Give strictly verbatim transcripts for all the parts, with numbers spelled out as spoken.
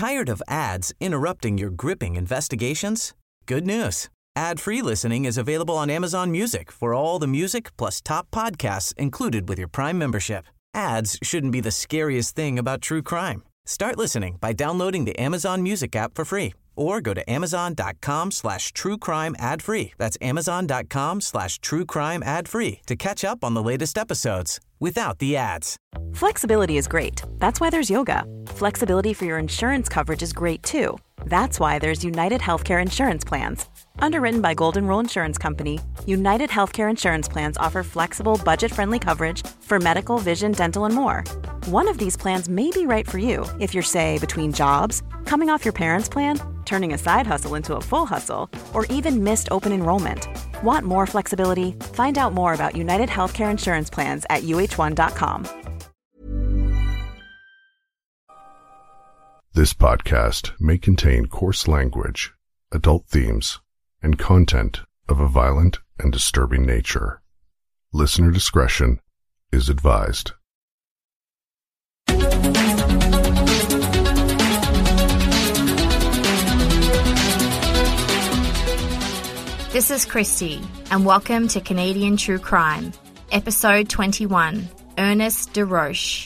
Tired of ads interrupting your gripping investigations? Good news. Ad-free listening is available on Amazon Music for all the music plus top podcasts included with your Prime membership. Ads shouldn't be the scariest thing about true crime. Start listening by downloading the Amazon Music app for free or go to amazon.com slash true crime ad free. That's amazon.com slash true crime ad free to catch up on the latest episodes without the ads. Flexibility is great. That's why there's yoga. Flexibility for your insurance coverage is great too. That's why there's United Healthcare Insurance Plans. Underwritten by Golden Rule Insurance Company, United Healthcare Insurance Plans offer flexible, budget-friendly coverage for medical, vision, dental, and more. One of these plans may be right for you if you're, say, between jobs, coming off your parents' plan, turning a side hustle into a full hustle, or even missed open enrollment. Want more flexibility? Find out more about United Healthcare Insurance Plans at U H one dot com. This podcast may contain coarse language, adult themes, and content of a violent and disturbing nature. Listener discretion is advised. This is Christy, and welcome to Canadian True Crime, Episode twenty-one, Ernest DesRoches.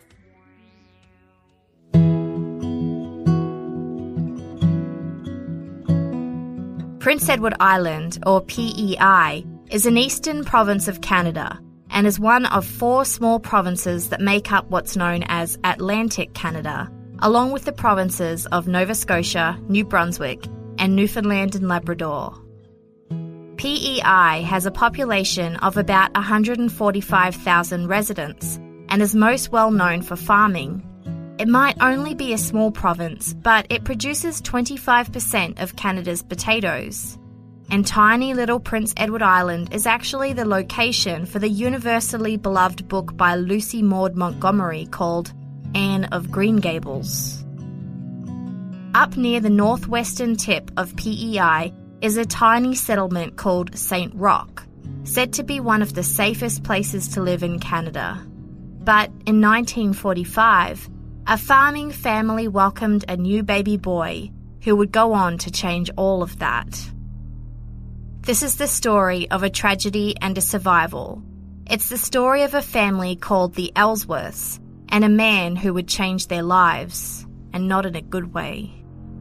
Prince Edward Island, or P E I, is an eastern province of Canada and is one of four small provinces that make up what's known as Atlantic Canada, along with the provinces of Nova Scotia, New Brunswick, and Newfoundland and Labrador. P E I has a population of about one hundred forty-five thousand residents and is most well known for farming. It might only be a small province, but it produces twenty-five percent of Canada's potatoes. And tiny little Prince Edward Island is actually the location for the universally beloved book by Lucy Maud Montgomery called Anne of Green Gables. Up near the northwestern tip of P E I is a tiny settlement called Saint Roch, said to be one of the safest places to live in Canada. But in nineteen forty-five, a farming family welcomed a new baby boy who would go on to change all of that. This is the story of a tragedy and a survival. It's the story of a family called the Ellsworths and a man who would change their lives, and not in a good way.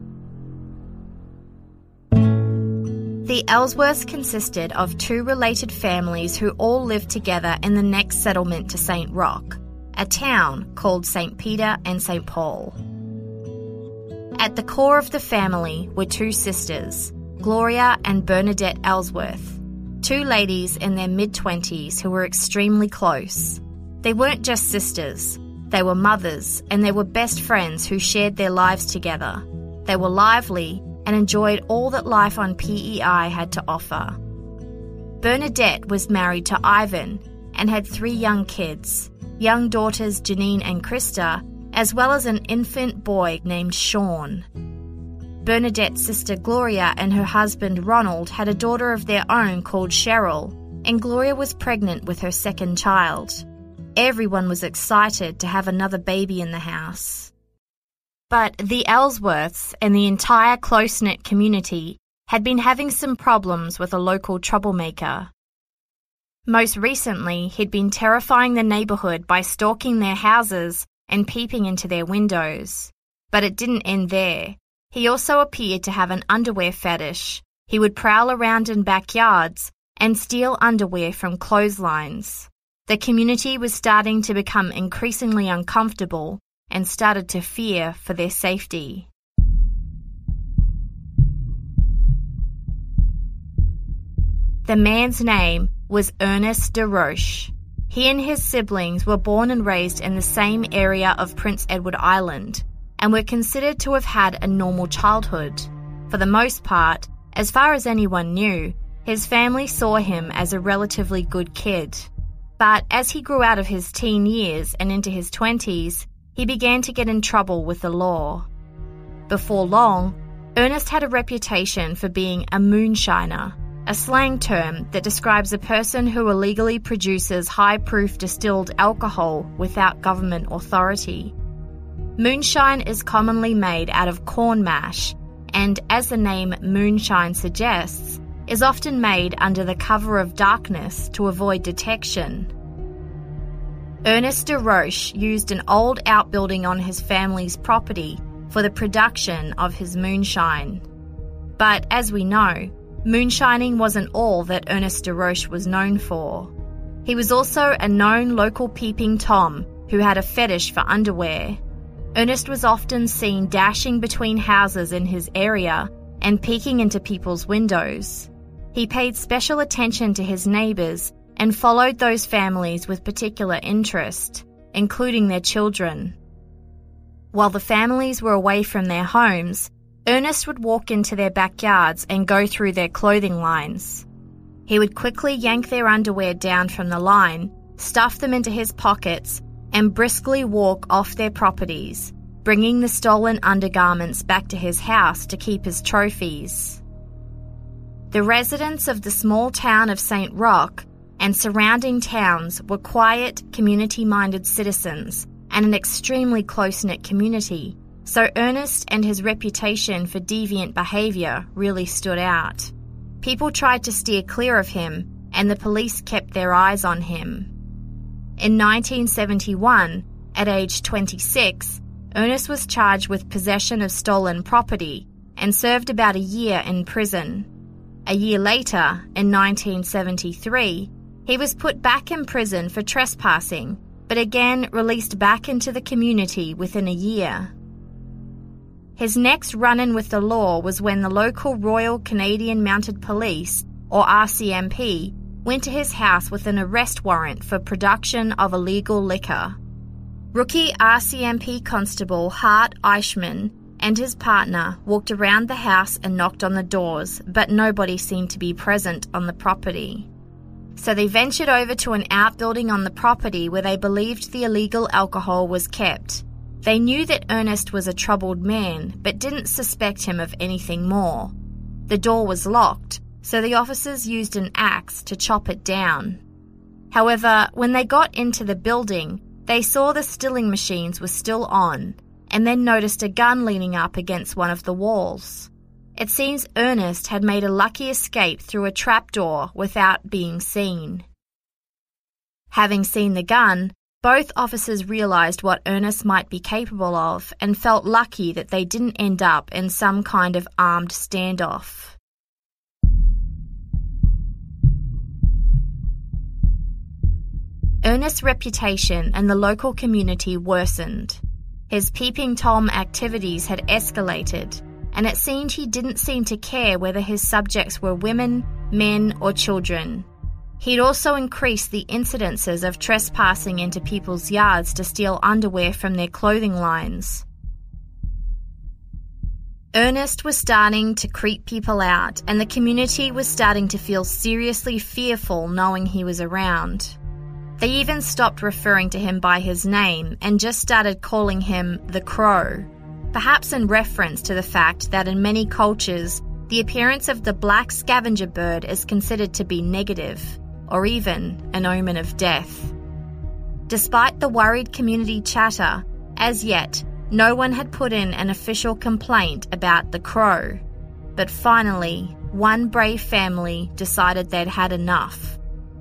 The Ellsworths consisted of two related families who all lived together in the next settlement to Saint Roch, a town called Saint Peter and Saint Paul. At the core of the family were two sisters, Gloria and Bernadette Ellsworth, two ladies in their mid-twenties who were extremely close. They weren't just sisters, they were mothers, and they were best friends who shared their lives together. They were lively and enjoyed all that life on P E I had to offer. Bernadette was married to Ivan and had three young kids, young daughters Janine and Krista, as well as an infant boy named Sean. Bernadette's sister Gloria and her husband Ronald had a daughter of their own called Cheryl, and Gloria was pregnant with her second child. Everyone was excited to have another baby in the house. But the Ellsworths and the entire close-knit community had been having some problems with a local troublemaker. Most recently, he'd been terrifying the neighbourhood by stalking their houses and peeping into their windows. But it didn't end there. He also appeared to have an underwear fetish. He would prowl around in backyards and steal underwear from clotheslines. The community was starting to become increasingly uncomfortable and started to fear for their safety. The man's name was Ernest DesRoches. He and his siblings were born and raised in the same area of Prince Edward Island and were considered to have had a normal childhood. For the most part, as far as anyone knew, his family saw him as a relatively good kid. But as he grew out of his teen years and into his twenties, he began to get in trouble with the law. Before long, Ernest had a reputation for being a moonshiner, a slang term that describes a person who illegally produces high-proof distilled alcohol without government authority. Moonshine is commonly made out of corn mash and, as the name moonshine suggests, is often made under the cover of darkness to avoid detection. Ernest DeRoche used an old outbuilding on his family's property for the production of his moonshine. But as we know, moonshining wasn't all that Ernest DeRoche was known for. He was also a known local peeping Tom who had a fetish for underwear. Ernest was often seen dashing between houses in his area and peeking into people's windows. He paid special attention to his neighbours and followed those families with particular interest, including their children. While the families were away from their homes, Ernest would walk into their backyards and go through their clothing lines. He would quickly yank their underwear down from the line, stuff them into his pockets, and briskly walk off their properties, bringing the stolen undergarments back to his house to keep as trophies. The residents of the small town of Saint Roch and surrounding towns were quiet, community-minded citizens and an extremely close-knit community, so Ernest and his reputation for deviant behaviour really stood out. People tried to steer clear of him, and the police kept their eyes on him. In nineteen seventy-one, at age twenty-six, Ernest was charged with possession of stolen property and served about a year in prison. A year later, in nineteen seventy-three, he was put back in prison for trespassing, but again released back into the community within a year. His next run-in with the law was when the local Royal Canadian Mounted Police, or R C M P, went to his house with an arrest warrant for production of illegal liquor. Rookie R C M P Constable Hart Eichmann and his partner walked around the house and knocked on the doors, but nobody seemed to be present on the property. So they ventured over to an outbuilding on the property where they believed the illegal alcohol was kept. They knew that Ernest was a troubled man, but didn't suspect him of anything more. The door was locked, so the officers used an axe to chop it down. However, when they got into the building, they saw the stilling machines were still on, and then noticed a gun leaning up against one of the walls. It seems Ernest had made a lucky escape through a trapdoor without being seen. Having seen the gun, both officers realised what Ernest might be capable of and felt lucky that they didn't end up in some kind of armed standoff. Ernest's reputation and the local community worsened. His peeping Tom activities had escalated, and it seemed he didn't seem to care whether his subjects were women, men, or children. He'd also increased the incidences of trespassing into people's yards to steal underwear from their clothing lines. Ernest was starting to creep people out, and the community was starting to feel seriously fearful knowing he was around. They even stopped referring to him by his name and just started calling him the Crow, perhaps in reference to the fact that in many cultures, the appearance of the black scavenger bird is considered to be negative, or even an omen of death. Despite the worried community chatter, as yet, no one had put in an official complaint about the Crow. But finally, one brave family decided they'd had enough.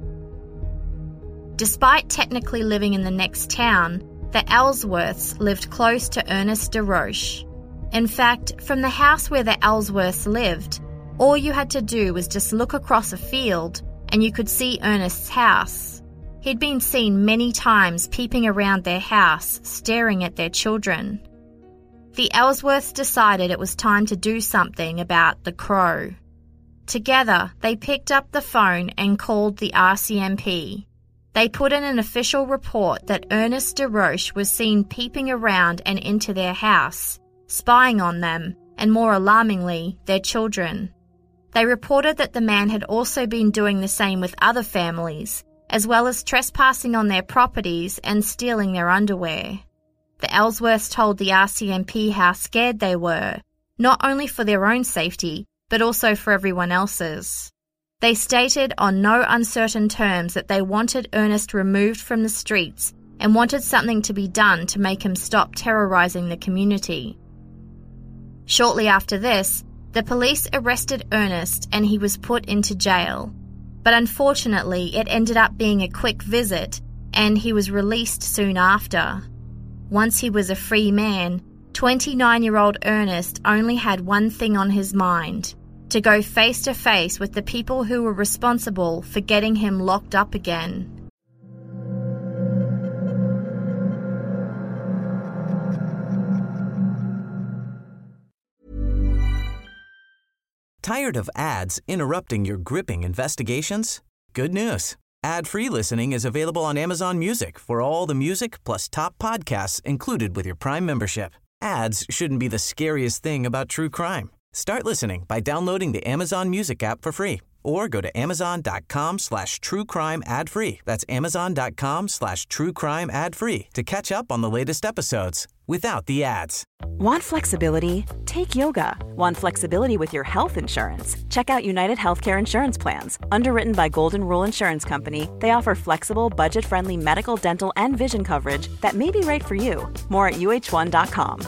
Despite technically living in the next town, the Ellsworths lived close to Ernest DeRoche. In fact, from the house where the Ellsworths lived, all you had to do was just look across a field and you could see Ernest's house. He'd been seen many times peeping around their house, staring at their children. The Ellsworths decided it was time to do something about the Crow. Together, they picked up the phone and called the R C M P. They put in an official report that Ernest DeRoche was seen peeping around and into their house, spying on them, and more alarmingly, their children. They reported that the man had also been doing the same with other families, as well as trespassing on their properties and stealing their underwear. The Ellsworths told the R C M P how scared they were, not only for their own safety, but also for everyone else's. They stated on no uncertain terms that they wanted Ernest removed from the streets and wanted something to be done to make him stop terrorizing the community. Shortly after this, the police arrested Ernest and he was put into jail. But unfortunately, it ended up being a quick visit and he was released soon after. Once he was a free man, twenty-nine-year-old Ernest only had one thing on his mind: to go face to face with the people who were responsible for getting him locked up again. Tired of ads interrupting your gripping investigations? Good news. Ad-free listening is available on Amazon Music for all the music plus top podcasts included with your Prime membership. Ads shouldn't be the scariest thing about true crime. Start listening by downloading the Amazon Music app for free or go to amazon.com slash true crime ad free. That's amazon.com slash true crime ad free to catch up on the latest episodes without the ads. Want flexibility? Take yoga. Want flexibility with your health insurance? Check out United Healthcare Insurance Plans. Underwritten by Golden Rule Insurance Company, they offer flexible, budget-friendly medical, dental, and vision coverage that may be right for you. More at U H one dot com.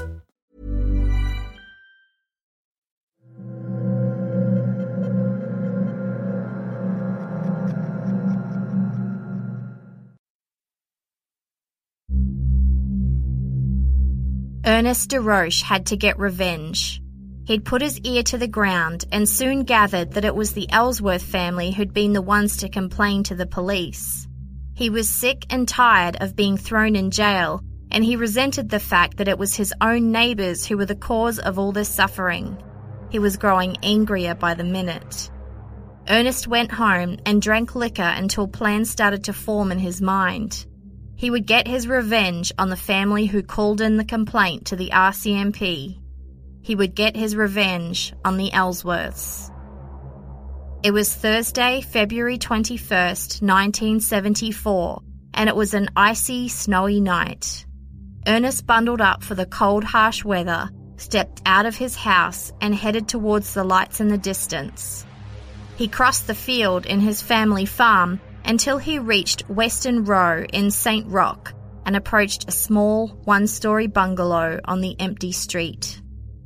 Ernest DeRoche had to get revenge. He'd put his ear to the ground and soon gathered that it was the Ellsworth family who'd been the ones to complain to the police. He was sick and tired of being thrown in jail, and he resented the fact that it was his own neighbours who were the cause of all this suffering. He was growing angrier by the minute. Ernest went home and drank liquor until plans started to form in his mind. He would get his revenge on the family who called in the complaint to the R C M P. He would get his revenge on the Ellsworths. It was Thursday, February twenty-first, nineteen seventy-four, and it was an icy, snowy night. Ernest bundled up for the cold, harsh weather, stepped out of his house, and headed towards the lights in the distance. He crossed the field in his family farm until he reached Western Row in Saint Roch and approached a small, one-story bungalow on the empty street.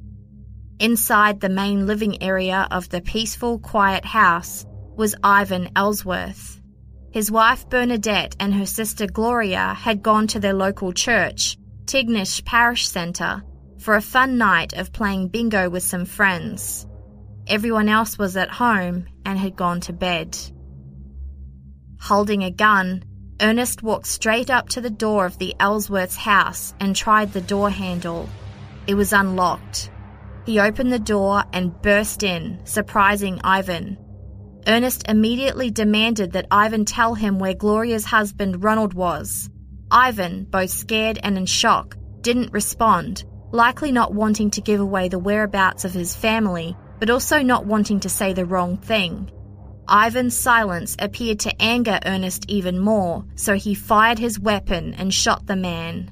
Inside the main living area of the peaceful, quiet house was Ivan Ellsworth. His wife Bernadette and her sister Gloria had gone to their local church, Tignish Parish Centre, for a fun night of playing bingo with some friends. Everyone else was at home and had gone to bed. Holding a gun, Ernest walked straight up to the door of the Ellsworth's house and tried the door handle. It was unlocked. He opened the door and burst in, surprising Ivan. Ernest immediately demanded that Ivan tell him where Gloria's husband Ronald was. Ivan, both scared and in shock, didn't respond, likely not wanting to give away the whereabouts of his family, but also not wanting to say the wrong thing. Ivan's silence appeared to anger Ernest even more, so he fired his weapon and shot the man.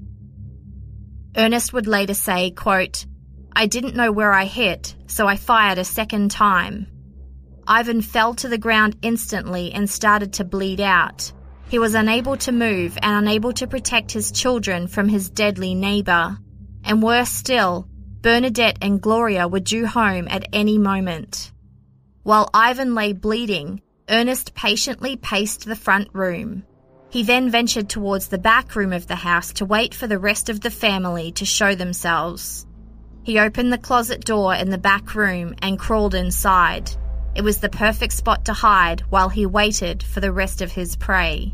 Ernest would later say, quote, "I didn't know where I hit, so I fired a second time." Ivan fell to the ground instantly and started to bleed out. He was unable to move and unable to protect his children from his deadly neighbour. And worse still, Bernadette and Gloria were due home at any moment. While Ivan lay bleeding, Ernest patiently paced the front room. He then ventured towards the back room of the house to wait for the rest of the family to show themselves. He opened the closet door in the back room and crawled inside. It was the perfect spot to hide while he waited for the rest of his prey.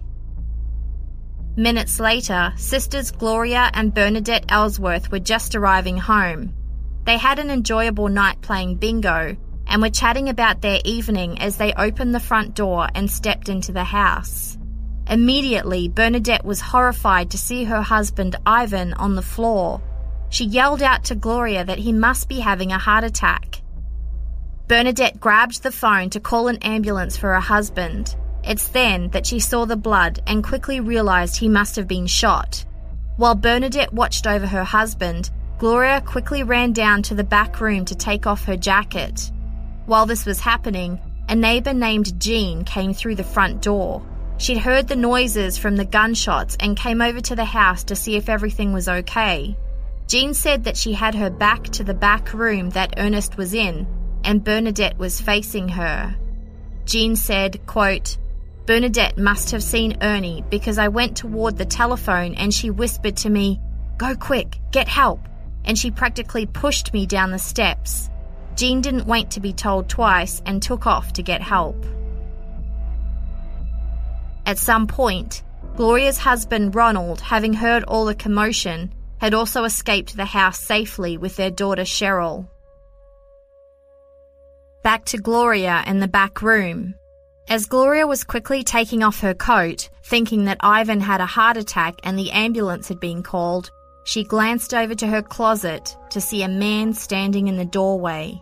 Minutes later, sisters Gloria and Bernadette Ellsworth were just arriving home. They had an enjoyable night playing bingo and were chatting about their evening as they opened the front door and stepped into the house. Immediately, Bernadette was horrified to see her husband Ivan on the floor. She yelled out to Gloria that he must be having a heart attack. Bernadette grabbed the phone to call an ambulance for her husband. It's then that she saw the blood and quickly realized he must have been shot. While Bernadette watched over her husband, Gloria quickly ran down to the back room to take off her jacket. While this was happening, a neighbour named Jean came through the front door. She'd heard the noises from the gunshots and came over to the house to see if everything was okay. Jean said that she had her back to the back room that Ernest was in, and Bernadette was facing her. Jean said, quote, "Bernadette must have seen Ernie because I went toward the telephone and she whispered to me, 'Go quick, get help,' and she practically pushed me down the steps. Jean didn't wait to be told twice and took off to get help." At some point, Gloria's husband Ronald, having heard all the commotion, had also escaped the house safely with their daughter Cheryl. Back to Gloria in the back room. As Gloria was quickly taking off her coat, thinking that Ivan had a heart attack and the ambulance had been called, she glanced over to her closet to see a man standing in the doorway.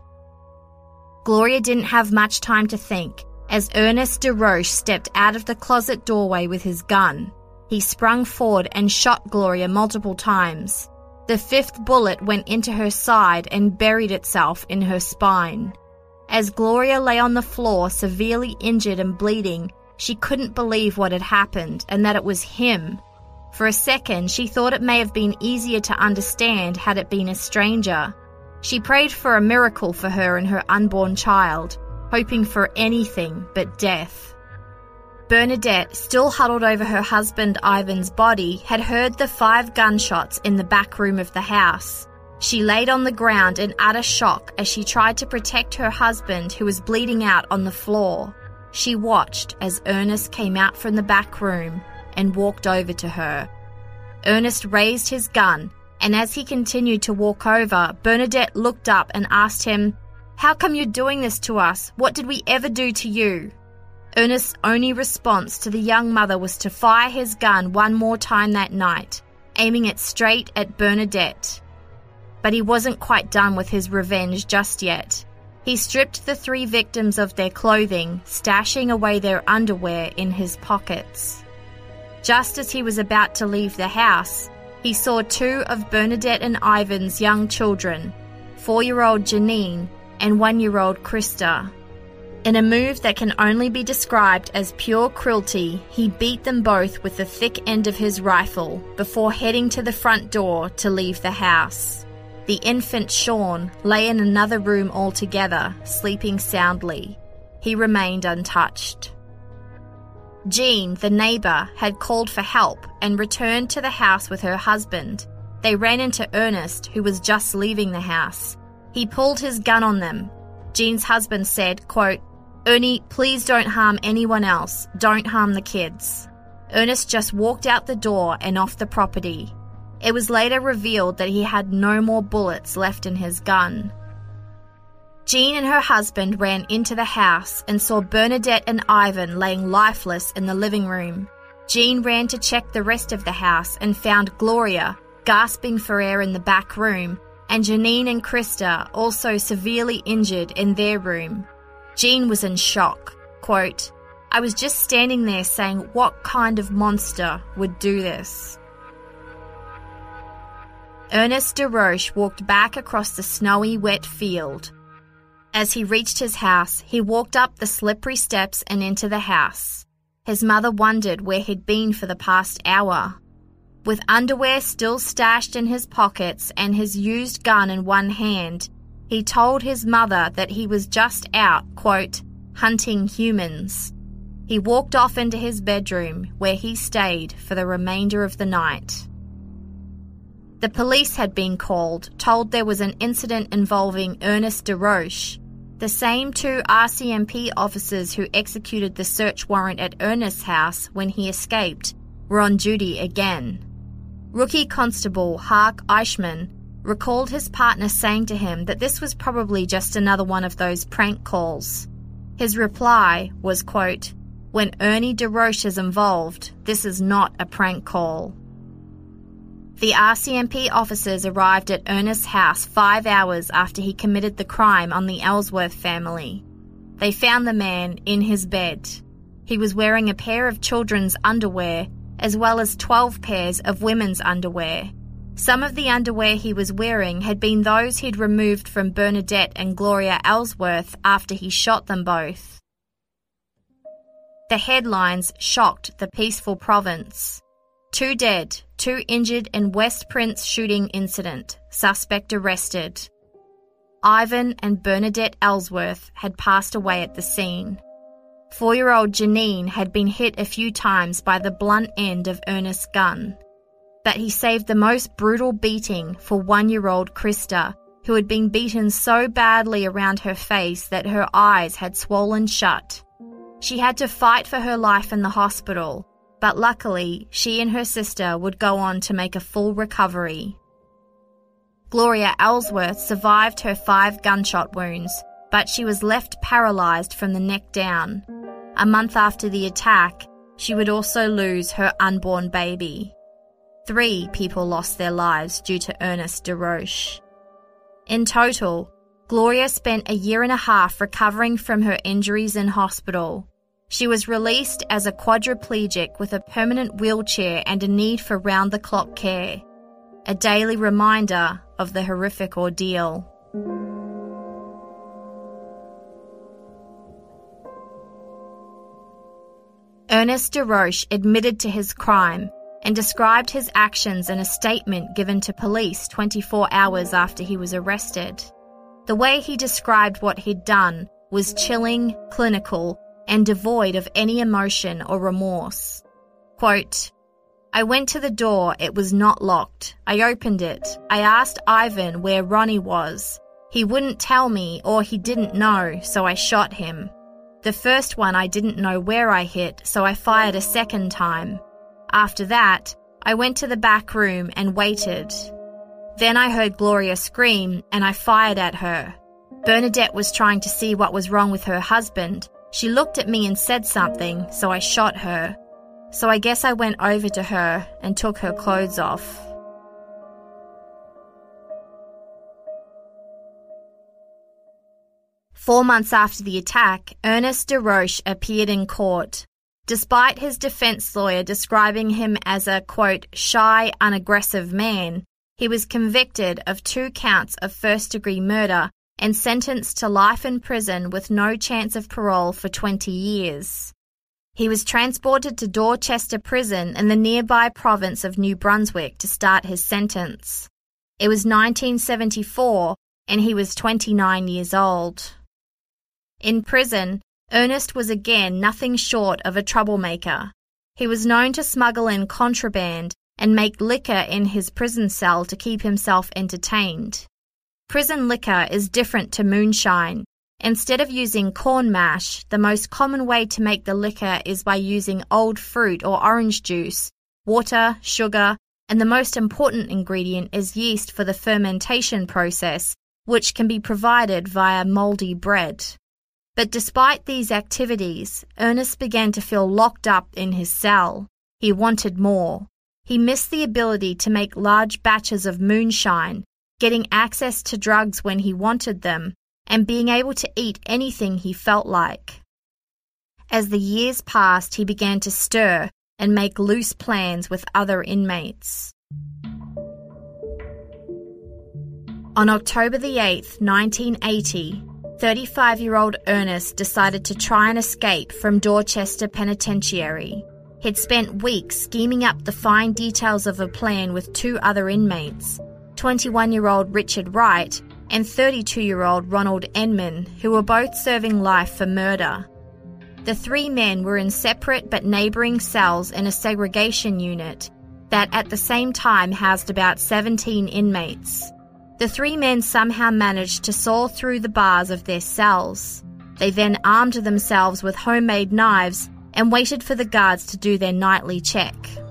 Gloria didn't have much time to think, as Ernest DeRoche stepped out of the closet doorway with his gun. He sprung forward and shot Gloria multiple times. The fifth bullet went into her side and buried itself in her spine. As Gloria lay on the floor, severely injured and bleeding, she couldn't believe what had happened and that it was him. For a second, she thought it may have been easier to understand had it been a stranger. She prayed for a miracle for her and her unborn child, hoping for anything but death. Bernadette, still huddled over her husband Ivan's body, had heard the five gunshots in the back room of the house. She laid on the ground in utter shock as she tried to protect her husband, who was bleeding out on the floor. She watched as Ernest came out from the back room and walked over to her. Ernest raised his gun, and as he continued to walk over, Bernadette looked up and asked him, "How come you're doing this to us? What did we ever do to you?" Ernest's only response to the young mother was to fire his gun one more time that night, aiming it straight at Bernadette. But he wasn't quite done with his revenge just yet. He stripped the three victims of their clothing, stashing away their underwear in his pockets. Just as he was about to leave the house, he saw two of Bernadette and Ivan's young children, four-year-old Janine and one-year-old Krista. In a move that can only be described as pure cruelty, he beat them both with the thick end of his rifle before heading to the front door to leave the house. The infant Sean lay in another room altogether, sleeping soundly. He remained untouched. Jean, the neighbour, had called for help and returned to the house with her husband. They ran into Ernest, who was just leaving the house. He pulled his gun on them. Jean's husband said, quote, "Ernie, please don't harm anyone else. Don't harm the kids." Ernest just walked out the door and off the property. It was later revealed that he had no more bullets left in his gun. Jean and her husband ran into the house and saw Bernadette and Ivan laying lifeless in the living room. Jean ran to check the rest of the house and found Gloria gasping for air in the back room, and Janine and Krista also severely injured in their room. Jean was in shock. Quote, "I was just standing there saying, what kind of monster would do this?" Ernest DeRoche walked back across the snowy, wet field. As he reached his house, he walked up the slippery steps and into the house. His mother wondered where he'd been for the past hour. With underwear still stashed in his pockets and his used gun in one hand, he told his mother that he was just out, quote, hunting humans. He walked off into his bedroom, where he stayed for the remainder of the night. The police had been called, told there was an incident involving Ernest DeRoche. The same two R C M P officers who executed the search warrant at Ernest's house when he escaped were on duty again. Rookie Constable Hark Eichmann recalled his partner saying to him that this was probably just another one of those prank calls. His reply was, quote, "When Ernie DeRoche is involved, this is not a prank call." The R C M P officers arrived at Ernest's house five hours after he committed the crime on the Ellsworth family. They found the man in his bed. He was wearing a pair of children's underwear, as well as twelve pairs of women's underwear. Some of the underwear he was wearing had been those he'd removed from Bernadette and Gloria Ellsworth after he shot them both. The headlines shocked the peaceful province. Two dead, two injured in West Prince shooting incident. Suspect arrested. Ivan and Bernadette Ellsworth had passed away at the scene. Four-year-old Janine had been hit a few times by the blunt end of Ernest's gun. But he saved the most brutal beating for one-year-old Krista, who had been beaten so badly around her face that her eyes had swollen shut. She had to fight for her life in the hospital, but luckily she and her sister would go on to make a full recovery. Gloria Ellsworth survived her five gunshot wounds, but she was left paralysed from the neck down. A month after the attack, she would also lose her unborn baby. Three people lost their lives due to Ernest DesRoches. In total, Gloria spent a year and a half recovering from her injuries in hospital. She was released as a quadriplegic with a permanent wheelchair and a need for round-the-clock care, a daily reminder of the horrific ordeal. Ernest DesRoches admitted to his crime and described his actions in a statement given to police twenty-four hours after he was arrested. The way he described what he'd done was chilling, clinical, and devoid of any emotion or remorse. Quote, "I went to the door, it was not locked. I opened it. I asked Ivan where Ronnie was. He wouldn't tell me or he didn't know, so I shot him. The first one I didn't know where I hit, so I fired a second time. After that, I went to the back room and waited. Then I heard Gloria scream and I fired at her. Bernadette was trying to see what was wrong with her husband. She looked at me and said something, so I shot her. So I guess I went over to her and took her clothes off." Four months after the attack, Ernest DesRoches appeared in court. Despite his defense lawyer describing him as a, quote, shy, unaggressive man, he was convicted of two counts of first-degree murder and sentenced to life in prison with no chance of parole for twenty years. He was transported to Dorchester Prison in the nearby province of New Brunswick to start his sentence. It was nineteen seventy-four, and he was twenty-nine years old. In prison, Ernest was again nothing short of a troublemaker. He was known to smuggle in contraband and make liquor in his prison cell to keep himself entertained. Prison liquor is different to moonshine. Instead of using corn mash, the most common way to make the liquor is by using old fruit or orange juice, water, sugar, and the most important ingredient is yeast for the fermentation process, which can be provided via mouldy bread. But despite these activities, Ernest began to feel locked up in his cell. He wanted more. He missed the ability to make large batches of moonshine, getting access to drugs when he wanted them, and being able to eat anything he felt like. As the years passed, he began to stir and make loose plans with other inmates. On October the eighth, nineteen eighty, thirty-five-year-old Ernest decided to try and escape from Dorchester Penitentiary. He'd spent weeks scheming up the fine details of a plan with two other inmates, twenty-one-year-old Richard Wright and thirty-two-year-old Ronald Enman, who were both serving life for murder. The three men were in separate but neighbouring cells in a segregation unit that at the same time housed about seventeen inmates. The three men somehow managed to saw through the bars of their cells. They then armed themselves with homemade knives and waited for the guards to do their nightly check.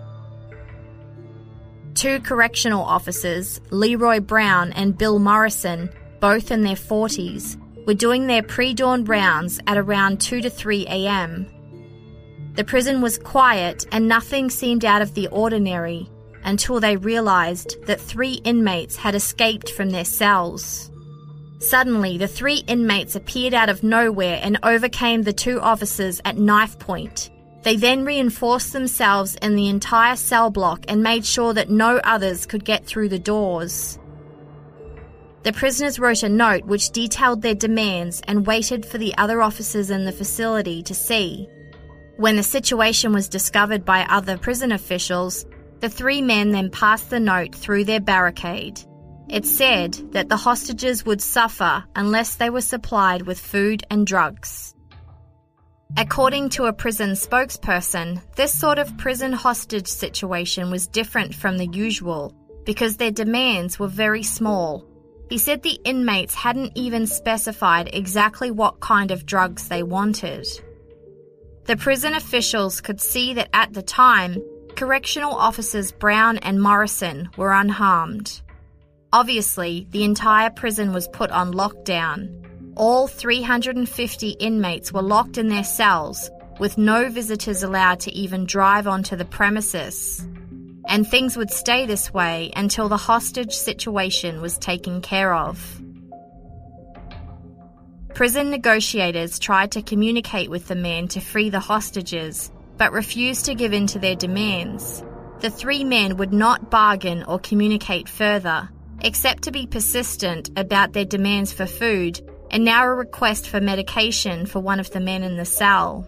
Two correctional officers, Leroy Brown and Bill Morrison, both in their forties, were doing their pre-dawn rounds at around two to three a.m. The prison was quiet and nothing seemed out of the ordinary until they realised that three inmates had escaped from their cells. Suddenly, the three inmates appeared out of nowhere and overcame the two officers at knife point. They then reinforced themselves in the entire cell block and made sure that no others could get through the doors. The prisoners wrote a note which detailed their demands and waited for the other officers in the facility to see. When the situation was discovered by other prison officials, the three men then passed the note through their barricade. It said that the hostages would suffer unless they were supplied with food and drugs. According to a prison spokesperson, this sort of prison hostage situation was different from the usual because their demands were very small. He said the inmates hadn't even specified exactly what kind of drugs they wanted. The prison officials could see that at the time, correctional officers Brown and Morrison were unharmed. Obviously, the entire prison was put on lockdown. All three hundred fifty inmates were locked in their cells, with no visitors allowed to even drive onto the premises. And things would stay this way until the hostage situation was taken care of. Prison negotiators tried to communicate with the men to free the hostages, but refused to give in to their demands. The three men would not bargain or communicate further, except to be persistent about their demands for food and now a request for medication for one of the men in the cell.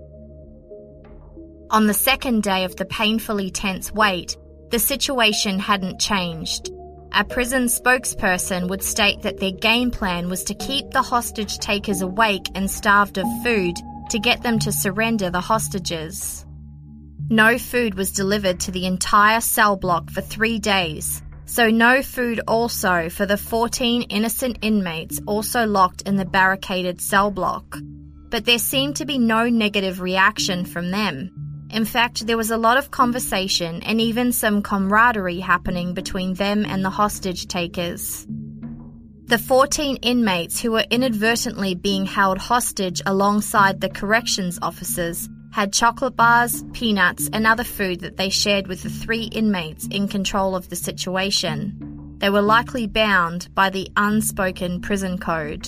On the second day of the painfully tense wait, the situation hadn't changed. A prison spokesperson would state that their game plan was to keep the hostage takers awake and starved of food to get them to surrender the hostages. No food was delivered to the entire cell block for three days, so no food also for the fourteen innocent inmates also locked in the barricaded cell block. But there seemed to be no negative reaction from them. In fact, there was a lot of conversation and even some camaraderie happening between them and the hostage takers. The fourteen inmates who were inadvertently being held hostage alongside the corrections officers had chocolate bars, peanuts, and other food that they shared with the three inmates in control of the situation. They were likely bound by the unspoken prison code.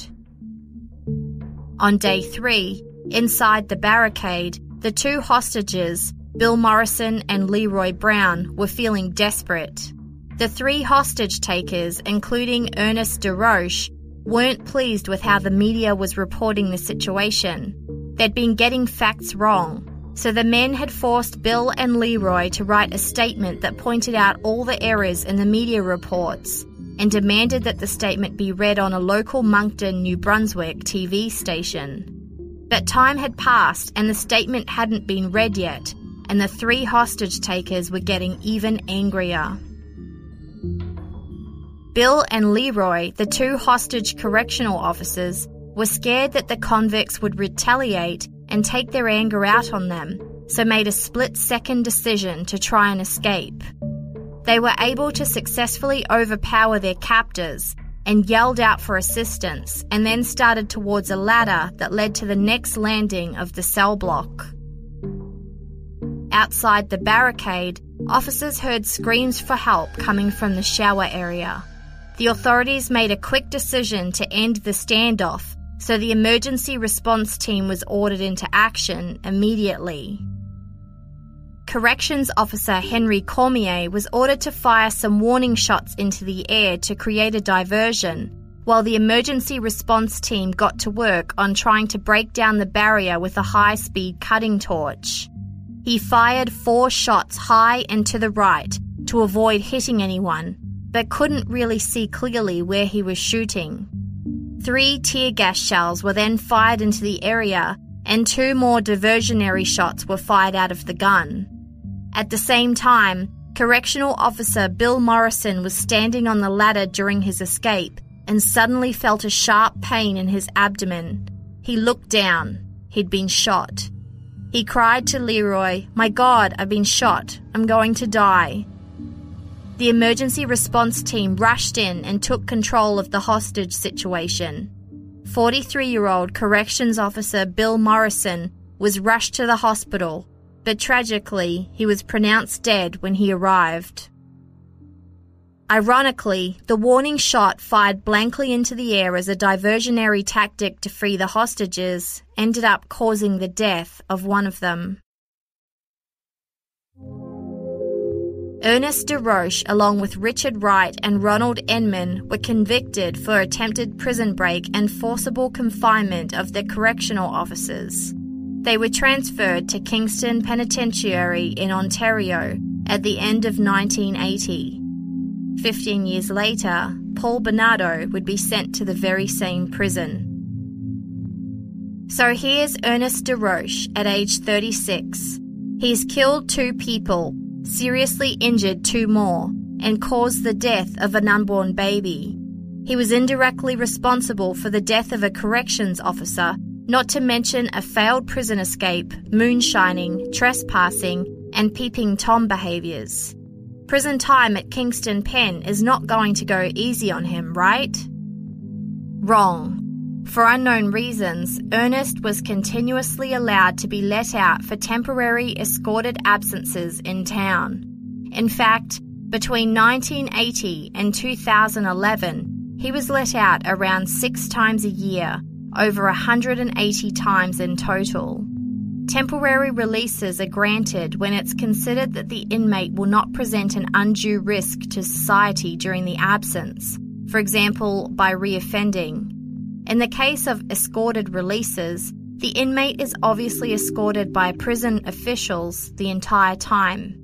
On day three, inside the barricade, the two hostages, Bill Morrison and Leroy Brown, were feeling desperate. The three hostage takers, including Ernest DeRoche, weren't pleased with how the media was reporting the situation. They'd been getting facts wrong, so the men had forced Bill and Leroy to write a statement that pointed out all the errors in the media reports and demanded that the statement be read on a local Moncton, New Brunswick T V station. But time had passed and the statement hadn't been read yet, and the three hostage takers were getting even angrier. Bill and Leroy, the two hostage correctional officers, were scared that the convicts would retaliate and take their anger out on them, so made a split-second decision to try and escape. They were able to successfully overpower their captors and yelled out for assistance, and then started towards a ladder that led to the next landing of the cell block. Outside the barricade, officers heard screams for help coming from the shower area. The authorities made a quick decision to end the standoff, so the emergency response team was ordered into action immediately. Corrections officer Henry Cormier was ordered to fire some warning shots into the air to create a diversion, while the emergency response team got to work on trying to break down the barrier with a high-speed cutting torch. He fired four shots high and to the right to avoid hitting anyone, but couldn't really see clearly where he was shooting. Three tear gas shells were then fired into the area, and two more diversionary shots were fired out of the gun. At the same time, correctional officer Bill Morrison was standing on the ladder during his escape and suddenly felt a sharp pain in his abdomen. He looked down. He'd been shot. He cried to Leroy, "My God, I've been shot. I'm going to die." The emergency response team rushed in and took control of the hostage situation. forty-three-year-old corrections officer Bill Morrison was rushed to the hospital, but tragically, he was pronounced dead when he arrived. Ironically, the warning shot fired blankly into the air as a diversionary tactic to free the hostages ended up causing the death of one of them. Ernest DeRoche, along with Richard Wright and Ronald Enman, were convicted for attempted prison break and forcible confinement of the correctional officers. They were transferred to Kingston Penitentiary in Ontario at the end of nineteen eighty. Fifteen years later, Paul Bernardo would be sent to the very same prison. So here's Ernest DesRoches at age thirty-six. He's killed two people, seriously injured two more, and caused the death of an unborn baby. He was indirectly responsible for the death of a corrections officer, not to mention a failed prison escape, moonshining, trespassing, and peeping Tom behaviours. Prison time at Kingston Pen is not going to go easy on him, right? Wrong. For unknown reasons, Ernest was continuously allowed to be let out for temporary escorted absences in town. In fact, between nineteen eighty and two thousand eleven, he was let out around six times a year, over one hundred eighty times in total. Temporary releases are granted when it's considered that the inmate will not present an undue risk to society during the absence, for example, by reoffending. In the case of escorted releases, the inmate is obviously escorted by prison officials the entire time.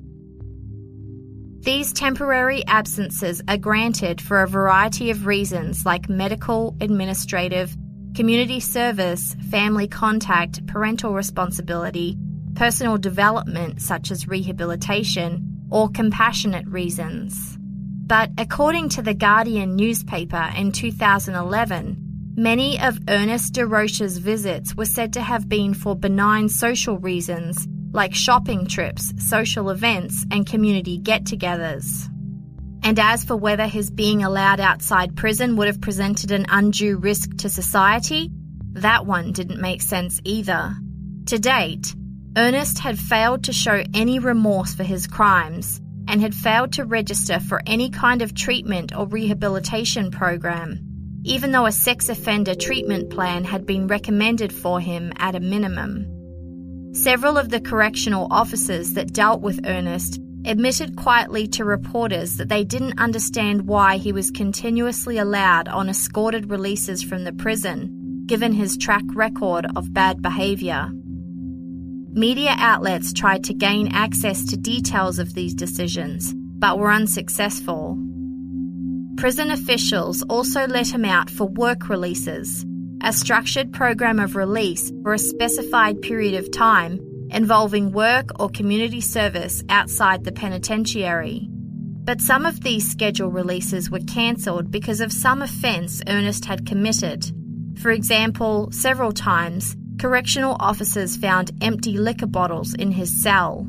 These temporary absences are granted for a variety of reasons like medical, administrative, community service, family contact, parental responsibility, personal development such as rehabilitation, or compassionate reasons. But according to The Guardian newspaper in two thousand eleven, many of Ernest DesRoches' visits were said to have been for benign social reasons like shopping trips, social events, and community get-togethers. And as for whether his being allowed outside prison would have presented an undue risk to society, that one didn't make sense either. To date, Ernest had failed to show any remorse for his crimes and had failed to register for any kind of treatment or rehabilitation program, even though a sex offender treatment plan had been recommended for him at a minimum. Several of the correctional officers that dealt with Ernest admitted quietly to reporters that they didn't understand why he was continuously allowed on escorted releases from the prison, given his track record of bad behaviour. Media outlets tried to gain access to details of these decisions, but were unsuccessful. Prison officials also let him out for work releases, a structured program of release for a specified period of time involving work or community service outside the penitentiary. But some of these scheduled releases were cancelled because of some offence Ernest had committed. For example, several times, correctional officers found empty liquor bottles in his cell.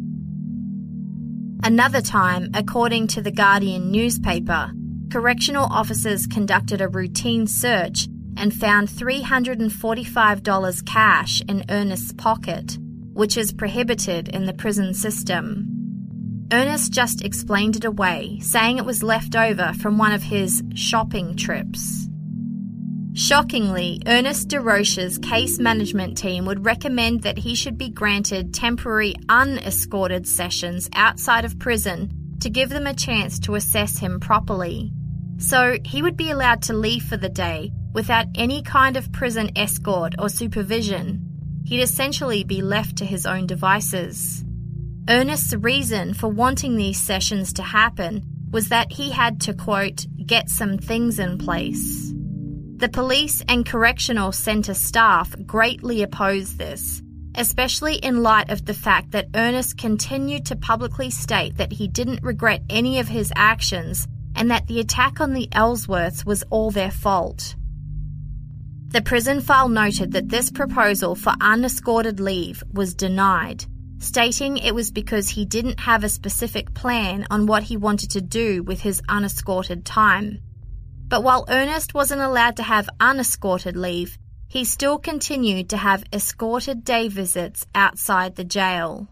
Another time, according to The Guardian newspaper, correctional officers conducted a routine search and found three hundred forty-five dollars cash in Ernest's pocket, which is prohibited in the prison system. Ernest just explained it away, saying it was left over from one of his shopping trips. Shockingly, Ernest DesRoches' case management team would recommend that he should be granted temporary unescorted sessions outside of prison to give them a chance to assess him properly. So he would be allowed to leave for the day without any kind of prison escort or supervision. He'd essentially be left to his own devices. Ernest's reason for wanting these sessions to happen was that he had to, quote, get some things in place. The police and correctional centre staff greatly opposed this, especially in light of the fact that Ernest continued to publicly state that he didn't regret any of his actions and that the attack on the Ellsworths was all their fault. The prison file noted that this proposal for unescorted leave was denied, stating it was because he didn't have a specific plan on what he wanted to do with his unescorted time. But while Ernest wasn't allowed to have unescorted leave, he still continued to have escorted day visits outside the jail.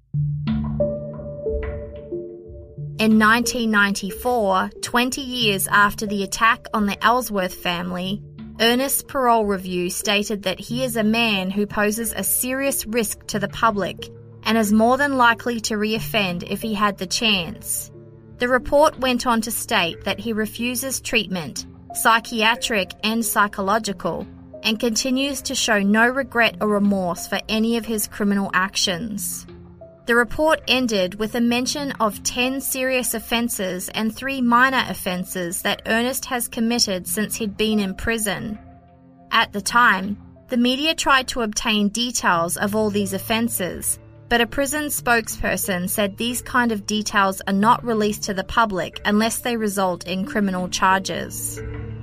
In nineteen ninety-four, twenty years after the attack on the Ellsworth family, Ernest's parole review stated that he is a man who poses a serious risk to the public and is more than likely to reoffend if he had the chance. The report went on to state that he refuses treatment, psychiatric and psychological, and continues to show no regret or remorse for any of his criminal actions. The report ended with a mention of ten serious offences and three minor offences that Ernest has committed since he'd been in prison. At the time, the media tried to obtain details of all these offences, but a prison spokesperson said these kind of details are not released to the public unless they result in criminal charges.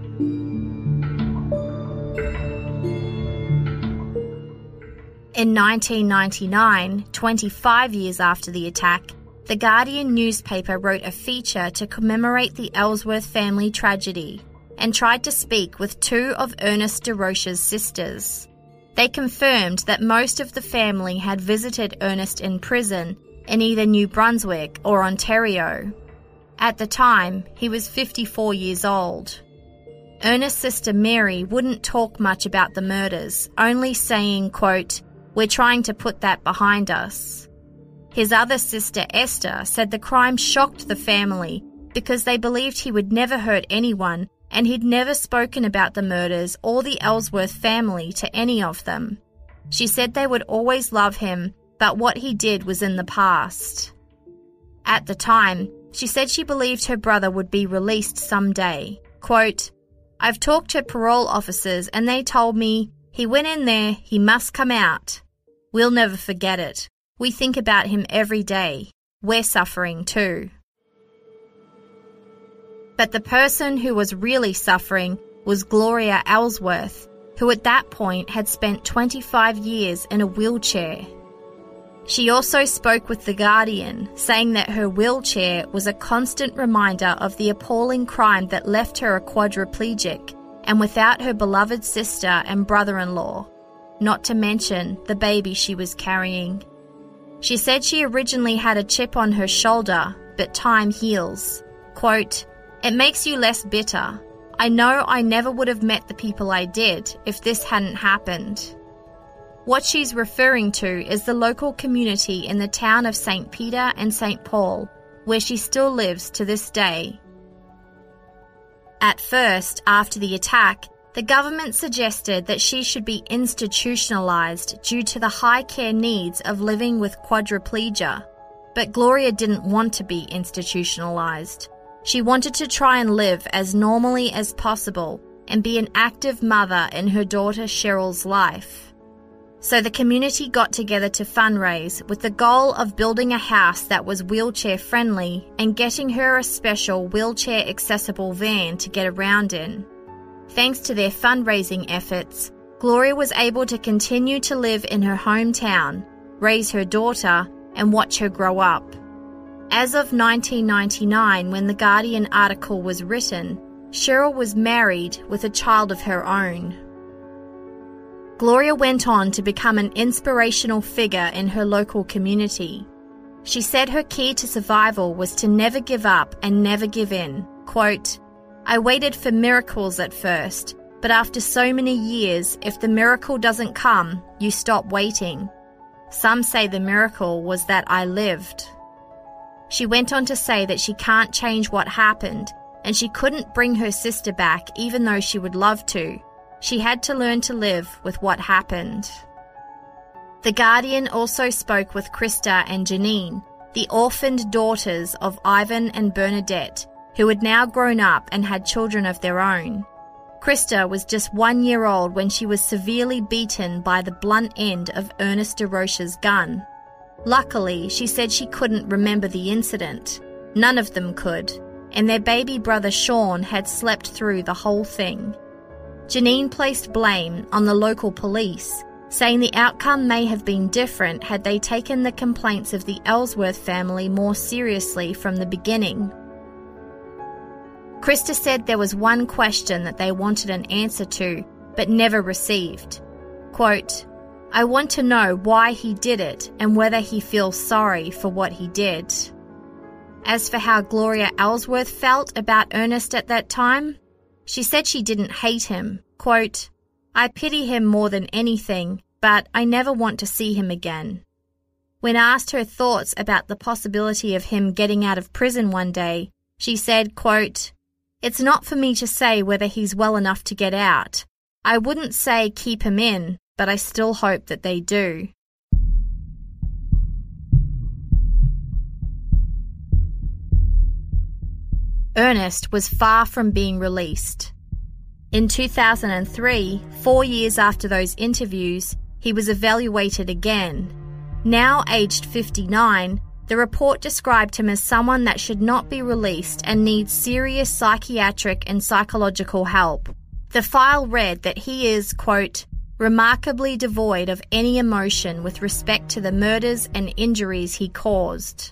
In nineteen ninety-nine, twenty-five years after the attack, the Guardian newspaper wrote a feature to commemorate the Ellsworth family tragedy and tried to speak with two of Ernest DeRoche's sisters. They confirmed that most of the family had visited Ernest in prison in either New Brunswick or Ontario. At the time, he was fifty-four years old. Ernest's sister Mary wouldn't talk much about the murders, only saying, quote, "We're trying to put that behind us." His other sister Esther said the crime shocked the family because they believed he would never hurt anyone and he'd never spoken about the murders or the Ellsworth family to any of them. She said they would always love him, but what he did was in the past. At the time, she said she believed her brother would be released someday. Quote, "I've talked to parole officers and they told me, he went in there, he must come out. We'll never forget it. We think about him every day. We're suffering too." But the person who was really suffering was Gloria Ellsworth, who at that point had spent twenty-five years in a wheelchair. She also spoke with The Guardian, saying that her wheelchair was a constant reminder of the appalling crime that left her a quadriplegic and without her beloved sister and brother-in-law, not to mention the baby she was carrying. She said she originally had a chip on her shoulder, but time heals. Quote, "It makes you less bitter. I know I never would have met the people I did if this hadn't happened." What she's referring to is the local community in the town of Saint Peter and Saint Paul, where she still lives to this day. At first, after the attack, the government suggested that she should be institutionalized due to the high care needs of living with quadriplegia, but Gloria didn't want to be institutionalized. She wanted to try and live as normally as possible and be an active mother in her daughter Cheryl's life. So the community got together to fundraise with the goal of building a house that was wheelchair friendly and getting her a special wheelchair accessible van to get around in. Thanks to their fundraising efforts, Gloria was able to continue to live in her hometown, raise her daughter, and watch her grow up. As of nineteen ninety-nine, when the Guardian article was written, Cheryl was married with a child of her own. Gloria went on to become an inspirational figure in her local community. She said her key to survival was to never give up and never give in. Quote, "I waited for miracles at first, but after so many years, if the miracle doesn't come, you stop waiting. Some say the miracle was that I lived." She went on to say that she can't change what happened, and she couldn't bring her sister back even though she would love to. She had to learn to live with what happened. The Guardian also spoke with Krista and Janine, the orphaned daughters of Ivan and Bernadette, who had now grown up and had children of their own. Krista was just one year old when she was severely beaten by the blunt end of Ernest DeRoche's gun. Luckily, she said she couldn't remember the incident. None of them could, and their baby brother Sean had slept through the whole thing. Janine placed blame on the local police, saying the outcome may have been different had they taken the complaints of the Ellsworth family more seriously from the beginning. Krista said there was one question that they wanted an answer to, but never received. Quote, "I want to know why he did it and whether he feels sorry for what he did." As for how Gloria Ellsworth felt about Ernest at that time, she said she didn't hate him. Quote, "I pity him more than anything, but I never want to see him again." When asked her thoughts about the possibility of him getting out of prison one day, she said, quote, "It's not for me to say whether he's well enough to get out. I wouldn't say keep him in, but I still hope that they do. Ernest was far from being released. In two thousand three, four years after those interviews, he was evaluated again. Now aged fifty-nine, the report described him as someone that should not be released and needs serious psychiatric and psychological help. The file read that he is, quote, remarkably devoid of any emotion with respect to the murders and injuries he caused.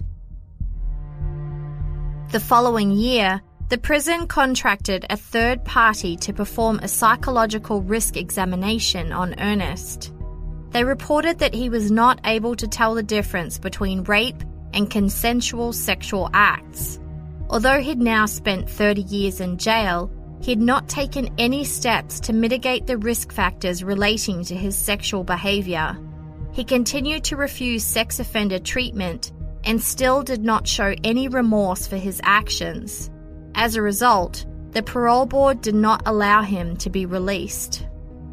The following year, the prison contracted a third party to perform a psychological risk examination on Ernest. They reported that he was not able to tell the difference between rape and consensual sexual acts. Although he'd now spent thirty years in jail, he had not taken any steps to mitigate the risk factors relating to his sexual behaviour. He continued to refuse sex offender treatment and still did not show any remorse for his actions. As a result, the parole board did not allow him to be released.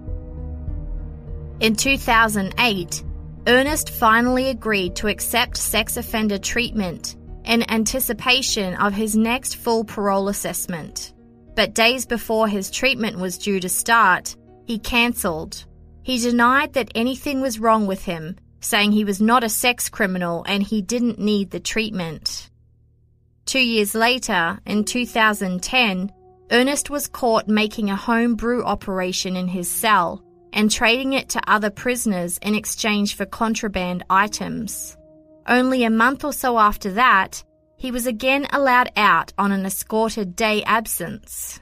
In two thousand eight, Ernest finally agreed to accept sex offender treatment in anticipation of his next full parole assessment. But days before his treatment was due to start, he cancelled. He denied that anything was wrong with him, saying he was not a sex criminal and he didn't need the treatment. Two years later, in two thousand ten, Ernest was caught making a home brew operation in his cell and trading it to other prisoners in exchange for contraband items. Only a month or so after that, he was again allowed out on an escorted day absence.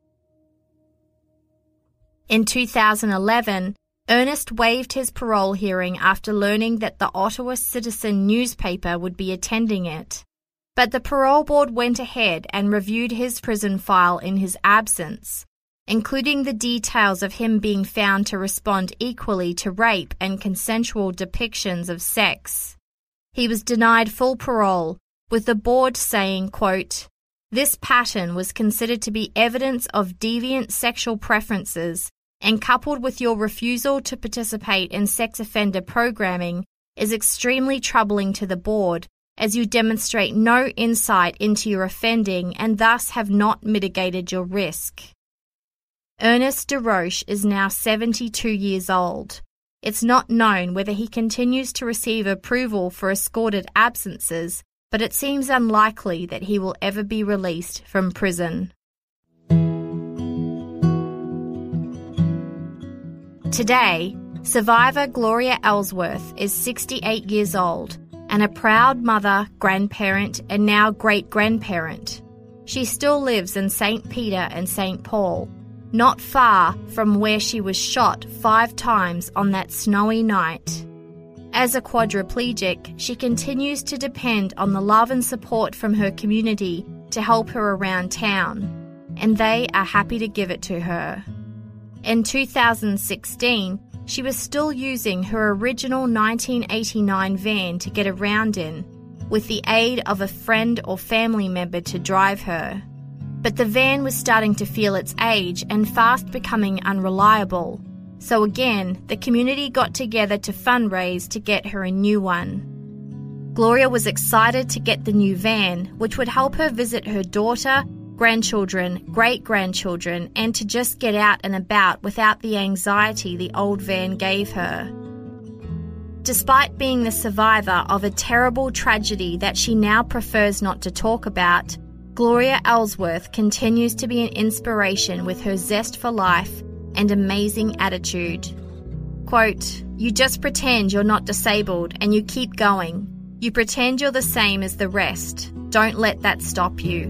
In two thousand eleven, Ernest waived his parole hearing after learning that the Ottawa Citizen newspaper would be attending it. But the parole board went ahead and reviewed his prison file in his absence, including the details of him being found to respond equally to rape and consensual depictions of sex. He was denied full parole, with the board saying, quote, this pattern was considered to be evidence of deviant sexual preferences and coupled with your refusal to participate in sex offender programming is extremely troubling to the board, as you demonstrate no insight into your offending and thus have not mitigated your risk. Ernest DesRoches is now seventy-two years old. It's not known whether he continues to receive approval for escorted absences, but it seems unlikely that he will ever be released from prison. Today, survivor Gloria Ellsworth is sixty-eight years old and a proud mother, grandparent, and now great-grandparent. She still lives in Saint Peter and Saint Paul, not far from where she was shot five times on that snowy night. As a quadriplegic, she continues to depend on the love and support from her community to help her around town, and they are happy to give it to her. In two thousand sixteen, she was still using her original nineteen eighty-nine van to get around in, with the aid of a friend or family member to drive her. But the van was starting to feel its age and fast becoming unreliable. So again, the community got together to fundraise to get her a new one. Gloria was excited to get the new van, which would help her visit her daughter, grandchildren, great-grandchildren, and to just get out and about without the anxiety the old van gave her. Despite being the survivor of a terrible tragedy that she now prefers not to talk about, Gloria Ellsworth continues to be an inspiration with her zest for life and amazing attitude. Quote, you just pretend you're not disabled and you keep going. You pretend you're the same as the rest. Don't let that stop you.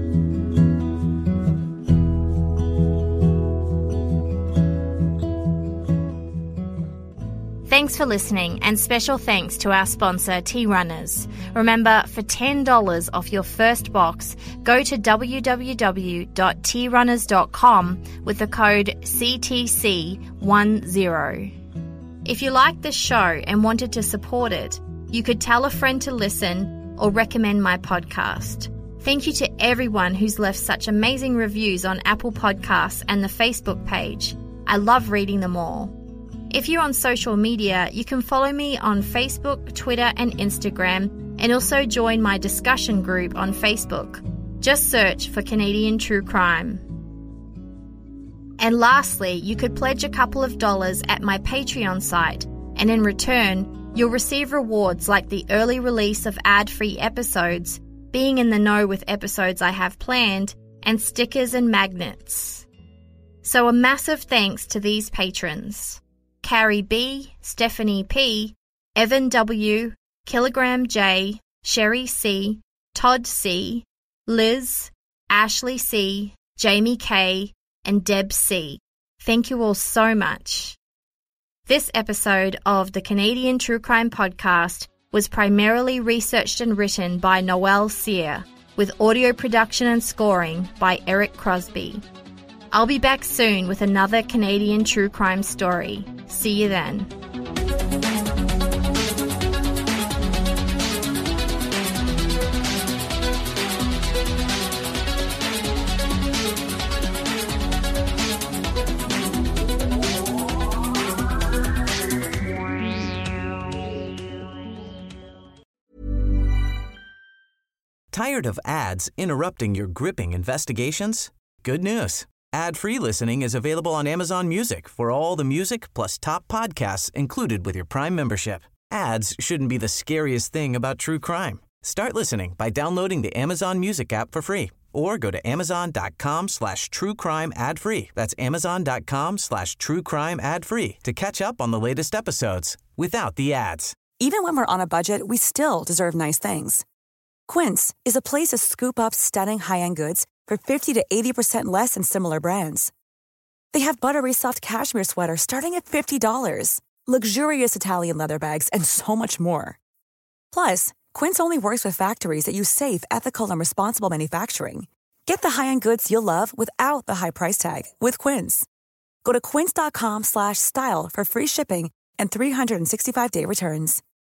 Thanks for listening, and special thanks to our sponsor, T-Runners. Remember, for ten dollars off your first box, go to w w w dot t runners dot com with the code C T C ten. If you like this show and wanted to support it, you could tell a friend to listen or recommend my podcast. Thank you to everyone who's left such amazing reviews on Apple Podcasts and the Facebook page. I love reading them all. If you're on social media, you can follow me on Facebook, Twitter, and Instagram, and also join my discussion group on Facebook. Just search for Canadian True Crime. And lastly, you could pledge a couple of dollars at my Patreon site, and in return, you'll receive rewards like the early release of ad-free episodes, being in the know with episodes I have planned, and stickers and magnets. So a massive thanks to these patrons: Carrie B, Stephanie P, Evan W, Kilogram J, Sherry C, Todd C, Liz, Ashley C, Jamie K, and Deb C. Thank you all so much. This episode of the Canadian True Crime Podcast was primarily researched and written by Noelle Sear, with audio production and scoring by Eric Crosby. I'll be back soon with another Canadian true crime story. See you then. Tired of ads interrupting your gripping investigations? Good news. Ad-free listening is available on Amazon Music for all the music plus top podcasts included with your Prime membership. Ads shouldn't be the scariest thing about true crime. Start listening by downloading the Amazon Music app for free or go to amazon.com slash true crime ad free. That's amazon.com slash true crime ad free to catch up on the latest episodes without the ads. Even when we're on a budget, we still deserve nice things. Quince is a place to scoop up stunning high-end goods for fifty to eighty percent less than similar brands. They have buttery soft cashmere sweaters starting at fifty dollars, luxurious Italian leather bags, and so much more. Plus, Quince only works with factories that use safe, ethical, and responsible manufacturing. Get the high-end goods you'll love without the high price tag with Quince. Go to quince.com slash style for free shipping and three sixty-five day returns.